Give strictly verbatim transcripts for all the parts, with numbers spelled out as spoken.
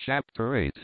Chapter eight.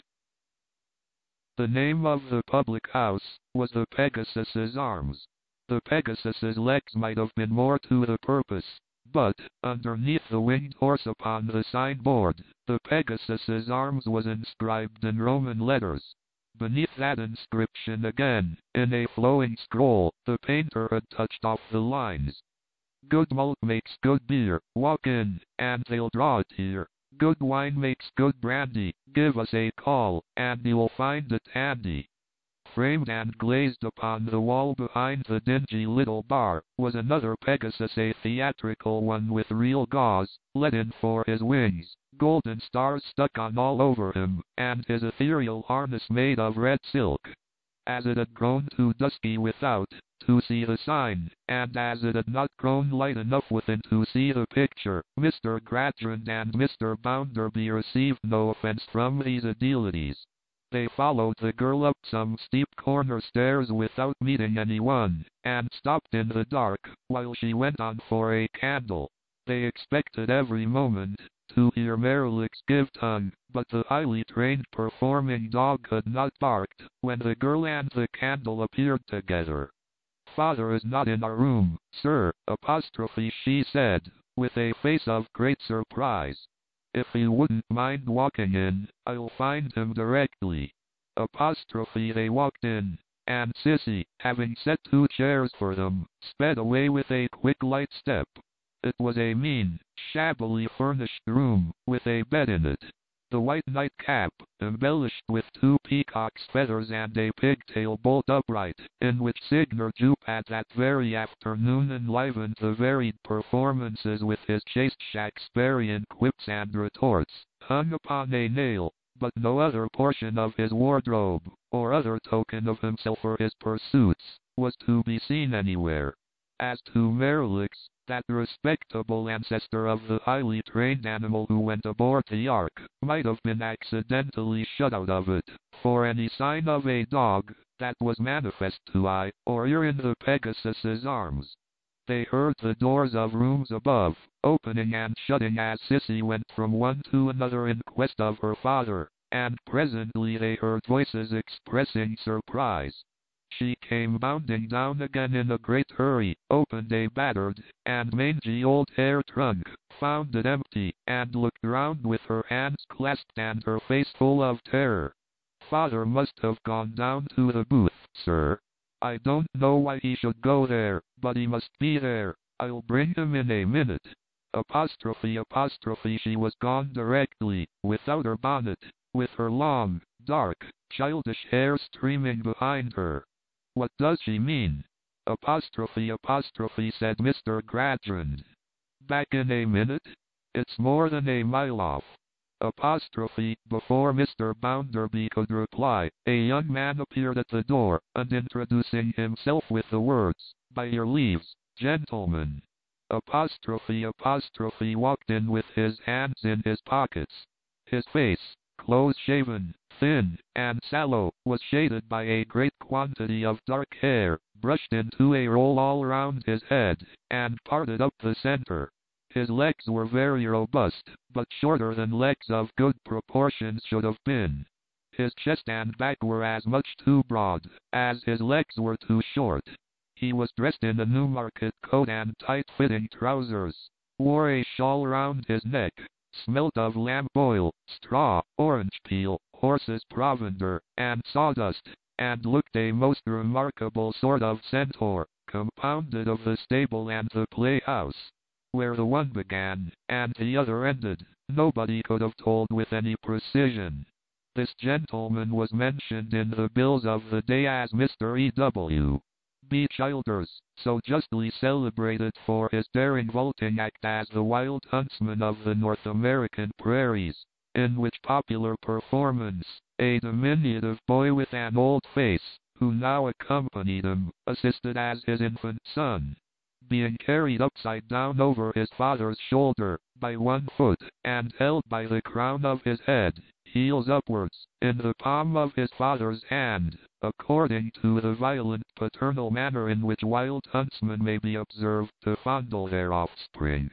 The name of the public house was the Pegasus's Arms. The Pegasus's legs might have been more to the purpose, but, underneath the winged horse upon the signboard, the Pegasus's Arms was inscribed in Roman letters. Beneath that inscription again, in a flowing scroll, the painter had touched off the lines. Good malt makes good beer, walk in, and they'll draw it here. Good wine makes good brandy, give us a call, and you'll find it handy. Framed and glazed upon the wall behind the dingy little bar, was another Pegasus, a theatrical one with real gauze, let in for his wings, golden stars stuck on all over him, and his ethereal harness made of red silk. As it had grown too dusky without to see the sign, and as it had not grown light enough within to see the picture, Mister Gradgrind and Mister Bounderby received no offense from these aedilities. They followed the girl up some steep corner stairs without meeting anyone, and stopped in the dark, while she went on for a candle. They expected every moment to hear Merrilik's give tongue, but the highly trained performing dog had not barked when the girl and the candle appeared together. "Father is not in our room, sir," apostrophe she said, with a face of great surprise. "If you wouldn't mind walking in, I'll find him directly." Apostrophe They walked in, and Sissy, having set two chairs for them, sped away with a quick light step. It was a mean, shabbily furnished room, with a bed in it. The white nightcap, embellished with two peacock's feathers and a pigtail bolt upright, in which Signor Jupe had that very afternoon enlivened the varied performances with his chaste Shakespearean quips and retorts, hung upon a nail, but no other portion of his wardrobe, or other token of himself or his pursuits, was to be seen anywhere. As to Merrilik's, that respectable ancestor of the highly trained animal who went aboard the Ark, might have been accidentally shut out of it, for any sign of a dog, that was manifest to eye or ear in the Pegasus's Arms. They heard the doors of rooms above, opening and shutting as Sissy went from one to another in quest of her father, and presently they heard voices expressing surprise. She came bounding down again in a great hurry, opened a battered and mangy old hair trunk, found it empty, and looked round with her hands clasped and her face full of terror. "Father must have gone down to the booth, sir. I don't know why he should go there, but he must be there. I'll bring him in a minute." Apostrophe apostrophe She was gone directly, without her bonnet, with her long, dark, childish hair streaming behind her. "What does she mean?" Apostrophe apostrophe said Mister Gradgrind. "Back in a minute? It's more than a mile off." Apostrophe Before Mister Bounderby could reply, a young man appeared at the door, and introducing himself with the words, "By your leaves, gentlemen." Apostrophe apostrophe walked in with his hands in his pockets. His face, close-shaven, thin, and sallow, was shaded by a great quantity of dark hair, brushed into a roll all round his head, and parted up the center. His legs were very robust, but shorter than legs of good proportions should have been. His chest and back were as much too broad, as his legs were too short. He was dressed in a Newmarket coat and tight-fitting trousers, wore a shawl round his neck, smelt of lamb oil, straw, orange peel, horse's provender, and sawdust, and looked a most remarkable sort of centaur, compounded of the stable and the playhouse. Where the one began, and the other ended, nobody could have told with any precision. This gentleman was mentioned in the bills of the day as Mister E W B Childers, so justly celebrated for his daring vaulting act as the Wild Huntsman of the North American prairies, in which popular performance, a diminutive boy with an old face, who now accompanied him, assisted as his infant son. Being carried upside down over his father's shoulder, by one foot, and held by the crown of his head, heels upwards, in the palm of his father's hand, according to the violent paternal manner in which wild huntsmen may be observed to fondle their offspring.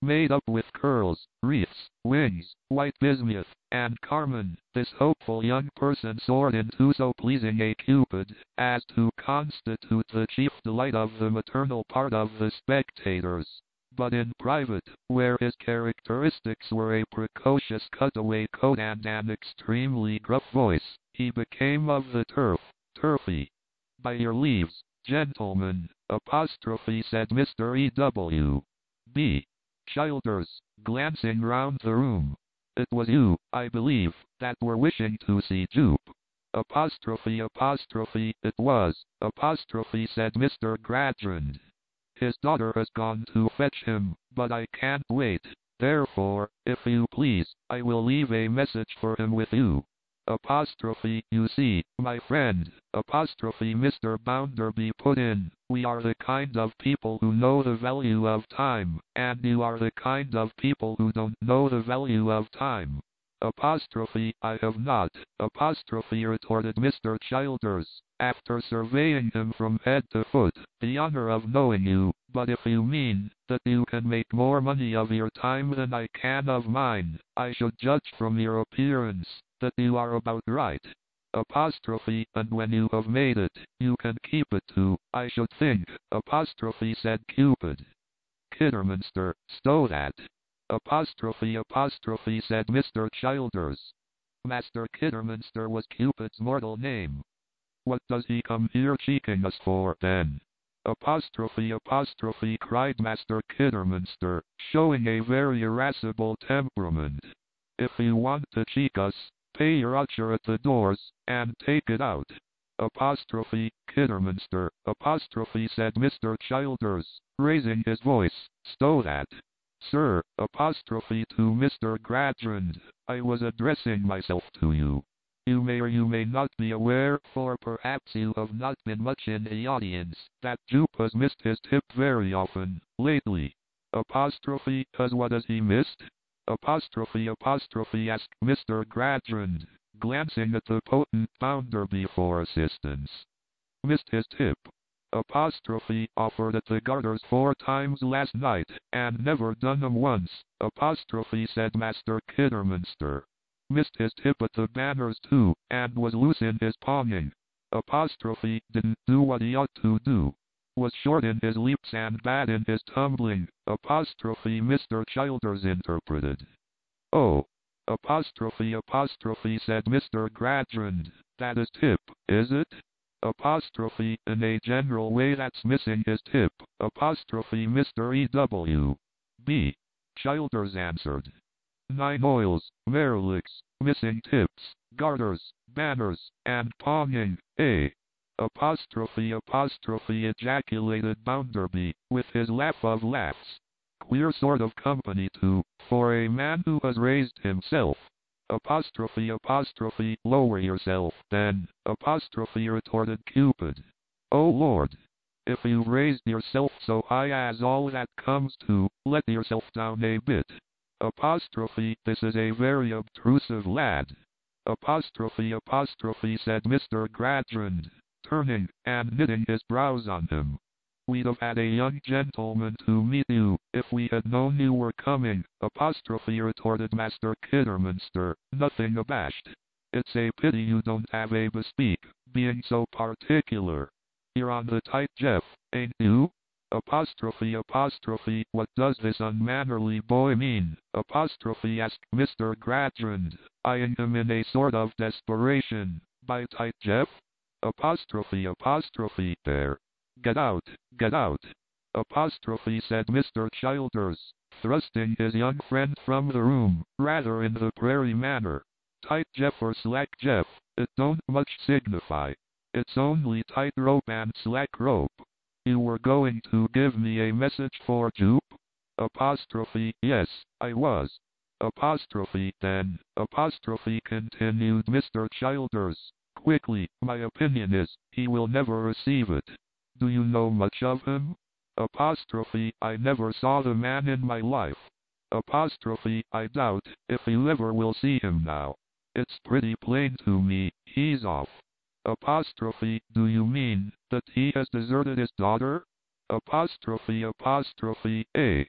made up with curls, wreaths, wings, white bismuth, and carmine. This hopeful young person soared into so pleasing a Cupid, as to constitute the chief delight of the maternal part of the spectators. But in private, where his characteristics were a precocious cutaway coat and an extremely gruff voice, he became of the turf, turfy. By your leaves, gentlemen, apostrophe said Mister E W B Childers, glancing round the room. It was you, I believe, that were wishing to see Jupe. Apostrophe apostrophe, it was, apostrophe said Mister Gradgrind. His daughter has gone to fetch him, but I can't wait. Therefore, if you please, I will leave a message for him with you. Apostrophe, you see, my friend, apostrophe Mister Bounderby put in, we are the kind of people who know the value of time, and you are the kind of people who don't know the value of time. Apostrophe, I have not, apostrophe retorted Mister Childers, after surveying him from head to foot, the honor of knowing you, but if you mean, that you can make more money of your time than I can of mine, I should judge from your appearance, that you are about right. Apostrophe, and when you have made it, you can keep it too, I should think, apostrophe said Cupid. Kidderminster, stow that. Apostrophe apostrophe said Mister Childers. Master Kidderminster was Cupid's mortal name. What does he come here cheeking us for, then? Apostrophe apostrophe cried Master Kidderminster, showing a very irascible temperament. If you want to cheek us, pay your usher at the doors, and take it out. Apostrophe, Kidderminster, apostrophe said Mister Childers, raising his voice, stow that. Sir, apostrophe to Mister Gradgrind, I was addressing myself to you. You may or you may not be aware, for perhaps you have not been much in the audience, that Jupe has missed his tip very often, lately. Apostrophe, has what has he missed? Apostrophe apostrophe asked Mister Gradgrind, glancing at the potent Bounderby for assistance. Missed his tip. Apostrophe, offered at the Garters four times last night, and never done 'em once, apostrophe said Master Kidderminster. Missed his tip at the Banners too, and was loose in his pawning. Apostrophe, didn't do what he ought to do. Was short in his leaps and bad in his tumbling, apostrophe Mister Childers interpreted. Oh. Apostrophe apostrophe said Mister Gradgrind, that is tip, is it? Apostrophe, in a general way that's missing his tip, apostrophe Mister E W B Childers answered. Nine oils, Merlicks, missing tips, garters, banners, and pawning, eh? Apostrophe apostrophe ejaculated Bounderby, with his laugh of laughs. Queer sort of company too, for a man who has raised himself. Apostrophe apostrophe, lower yourself, then, apostrophe retorted Cupid. Oh Lord! If you've raised yourself so high as all that comes to, let yourself down a bit. Apostrophe, this is a very obtrusive lad. Apostrophe apostrophe said Mister Gradgrind, turning, and knitting his brows on him. We'd have had a young gentleman to meet you, if we had known you were coming, apostrophe retorted Master Kidderminster, nothing abashed. It's a pity you don't have a bespeak, being so particular. You're on the tight, Jeff, ain't you? Apostrophe apostrophe, what does this unmannerly boy mean? Apostrophe asked Mister Gradgrind, eyeing him in a sort of desperation. By tight, Jeff? Apostrophe apostrophe, there. Get out, get out. Apostrophe said Mister Childers, thrusting his young friend from the room, rather in the prairie manner. Tight Jeff or slack Jeff, it don't much signify. It's only tight rope and slack rope. You were going to give me a message for Jupe? Apostrophe, yes, I was. Apostrophe, then, apostrophe continued Mister Childers, quickly, my opinion is, he will never receive it. Do you know much of him? Apostrophe, I never saw the man in my life. Apostrophe, I doubt, if you ever will see him now. It's pretty plain to me, he's off. Apostrophe, do you mean, that he has deserted his daughter? Apostrophe apostrophe, eh?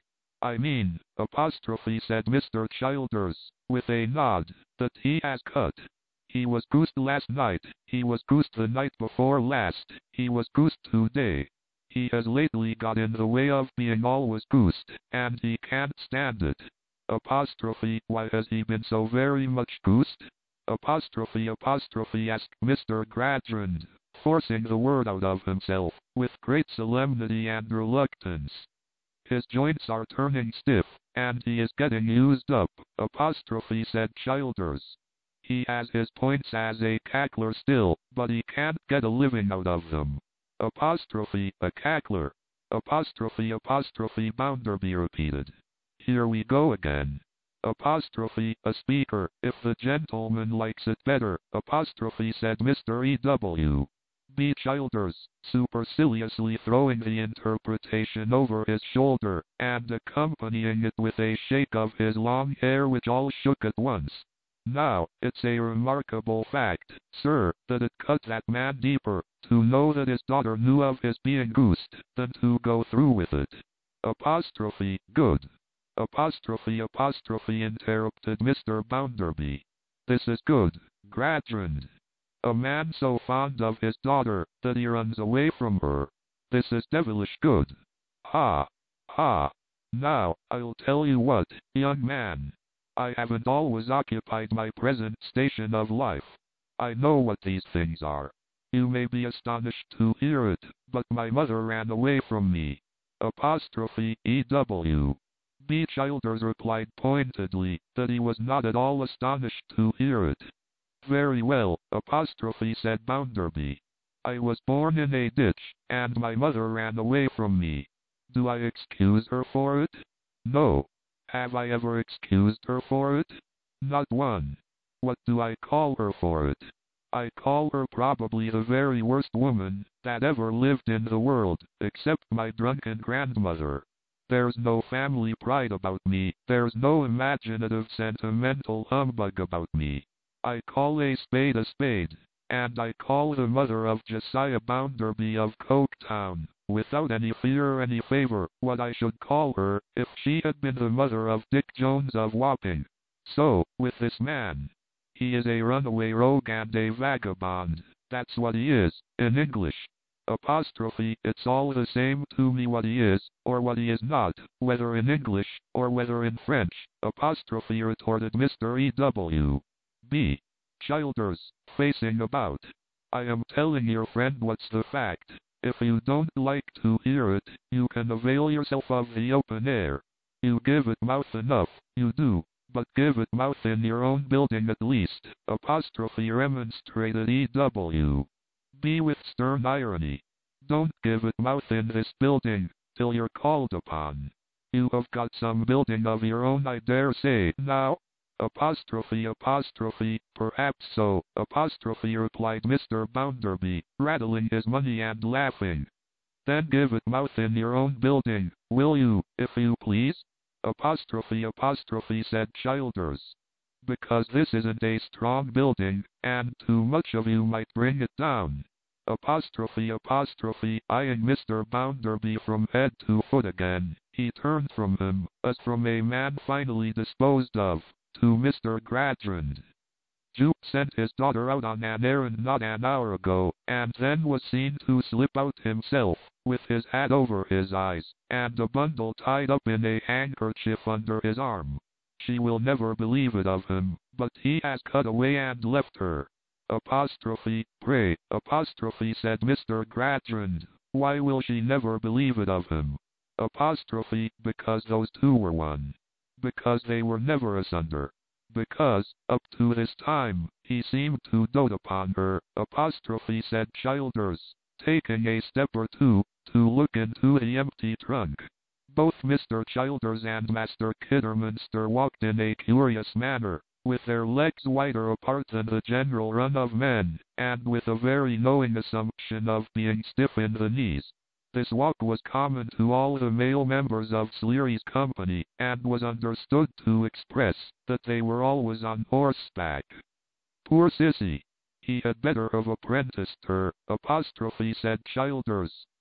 I mean, apostrophe, said Mister Childers, with a nod, that he has cut. He was goosed last night, he was goosed the night before last, he was goosed today. He has lately got in the way of being always goosed, and he can't stand it. Apostrophe, why has he been so very much goosed? Apostrophe, apostrophe, asked Mister Gradgrind, forcing the word out of himself, with great solemnity and reluctance. His joints are turning stiff, and he is getting used up, apostrophe, said Childers. He has his points as a cackler still, but he can't get a living out of them. Apostrophe, a cackler. Apostrophe, apostrophe, Bounderby repeated. Here we go again. Apostrophe, a speaker, if the gentleman likes it better, apostrophe, said Mister E W B Childers, superciliously throwing the interpretation over his shoulder, and accompanying it with a shake of his long hair which all shook at once. Now, it's a remarkable fact, sir, that it cut that man deeper, to know that his daughter knew of his being goosed, than to go through with it. Apostrophe, good. Apostrophe, apostrophe, interrupted Mister Bounderby. This is good, Gradgrind. A man so fond of his daughter, that he runs away from her. This is devilish good. Ha! Ha! Now, I'll tell you what, young man. I haven't always occupied my present station of life. I know what these things are. You may be astonished to hear it, but my mother ran away from me. Apostrophe E W B Childers replied pointedly that he was not at all astonished to hear it. Very well, apostrophe, said Bounderby. I was born in a ditch, and my mother ran away from me. Do I excuse her for it? No. Have I ever excused her for it? Not one. What do I call her for it? I call her probably the very worst woman that ever lived in the world, except my drunken grandmother. There's no family pride about me, there's no imaginative sentimental humbug about me. I call a spade a spade, and I call the mother of Josiah Bounderby of Coketown, without any fear or any favour, what I should call her, if she had been the mother of Dick Jones of Wapping. So, with this man. He is a runaway rogue and a vagabond, that's what he is, in English. Apostrophe, it's all the same to me what he is, or what he is not, whether in English, or whether in French, apostrophe, retorted Mister E W B Childers, facing about. I am telling your friend what's the fact. If you don't like to hear it, you can avail yourself of the open air. You give it mouth enough, you do, but give it mouth in your own building at least, apostrophe, remonstrated E W B with stern irony. Don't give it mouth in this building, till you're called upon. You have got some building of your own, I dare say, now? Apostrophe, apostrophe, perhaps so, apostrophe, replied Mister Bounderby, rattling his money and laughing. Then give it mouth in your own building, will you, if you please? Apostrophe, apostrophe, said Childers. Because this isn't a strong building, and too much of you might bring it down. Apostrophe, apostrophe, eyeing Mister Bounderby from head to foot again, he turned from him, as from a man finally disposed of, to Mister Gradgrind. Jupe sent his daughter out on an errand not an hour ago, and then was seen to slip out himself, with his hat over his eyes, and a bundle tied up in a handkerchief under his arm. She will never believe it of him, but he has cut away and left her. Apostrophe, pray, apostrophe, said Mister Gradgrind, why will she never believe it of him? Apostrophe, because those two were one. Because they were never asunder. Because, up to this time, he seemed to dote upon her, apostrophe, said Childers, taking a step or two, to look into the empty trunk. Both Mister Childers and Master Kidderminster walked in a curious manner, with their legs wider apart than the general run of men, and with a very knowing assumption of being stiff in the knees. This walk was common to all the male members of Sleary's company, and was understood to express that they were always on horseback. Poor Sissy! He had better have apprenticed her, apostrophe, said Childers.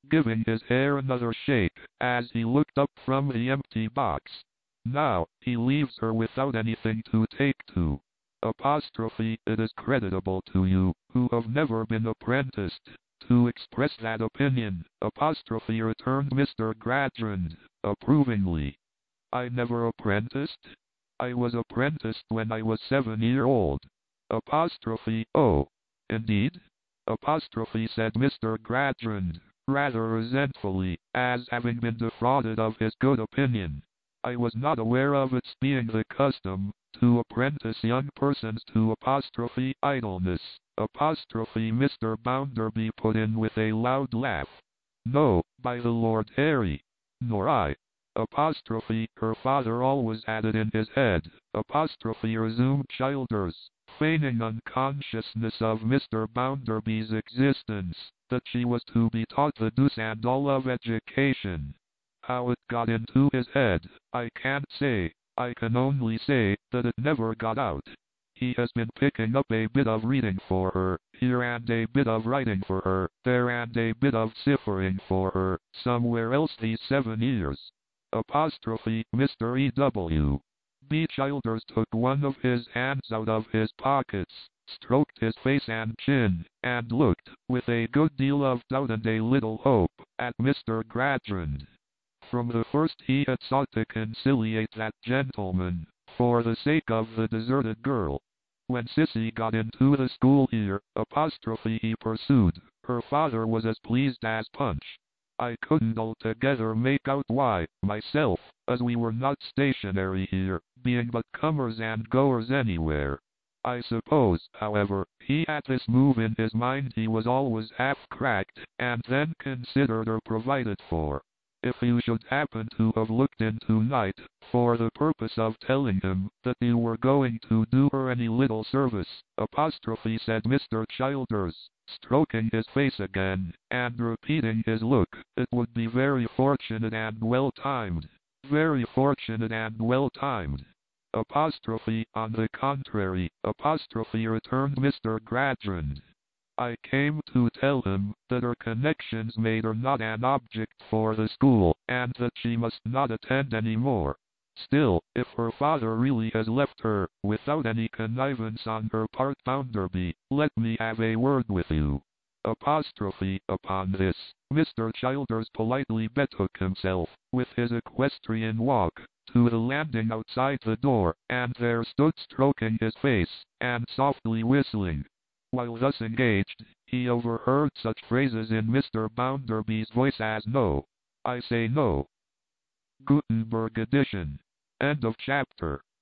giving his hair another shake as he looked up from the empty box. Now, he leaves her without anything to take to. Apostrophe, it is creditable to you, who have never been apprenticed, to express that opinion. Apostrophe, returned Mister Gradgrind, approvingly. I never apprenticed? I was apprenticed when I was seven year old. Apostrophe, oh, indeed? Apostrophe, said Mister Gradgrind, rather resentfully, as having been defrauded of his good opinion. I was not aware of its being the custom to apprentice young persons to apostrophe idleness. Apostrophe, Mister Bounderby put in with a loud laugh. No, by the Lord Harry. Nor I. Apostrophe, her father always had it in his head. Apostrophe, resumed Childers, feigning unconsciousness of Mister Bounderby's existence, that she was to be taught the deuce and all of education. How it got into his head, I can't say. I can only say that it never got out. He has been picking up a bit of reading for her, here and a bit of writing for her, there and a bit of ciphering for her, somewhere else these seven years. Apostrophe, Mister E W B. Childers took one of his hands out of his pockets, stroked his face and chin, and looked, with a good deal of doubt and a little hope, at Mister Gradgrind. From the first he had sought to conciliate that gentleman, for the sake of the deserted girl. When Sissy got into the school here, apostrophe, he pursued, her father was as pleased as Punch. I couldn't altogether make out why, myself, as we were not stationary here, being but comers and goers anywhere. I suppose, however, he had this move in his mind he was always half cracked, and then considered or provided for. If you should happen to have looked in tonight, for the purpose of telling him that you were going to do her any little service, apostrophe, said Mister Childers, stroking his face again, and repeating his look, it would be very fortunate and well-timed. Very fortunate and well-timed. Apostrophe, on the contrary, apostrophe, returned Mister Gradgrind. I came to tell him that her connections made her not an object for the school, and that she must not attend any more. Still, if her father really has left her, without any connivance on her part, Bounderby, let me have a word with you. Apostrophe, upon this, Mister Childers politely betook himself, with his equestrian walk, to the landing outside the door, and there stood stroking his face, and softly whistling. While thus engaged, he overheard such phrases in Mister Bounderby's voice as "No. I say no." Gutenberg edition. End of chapter.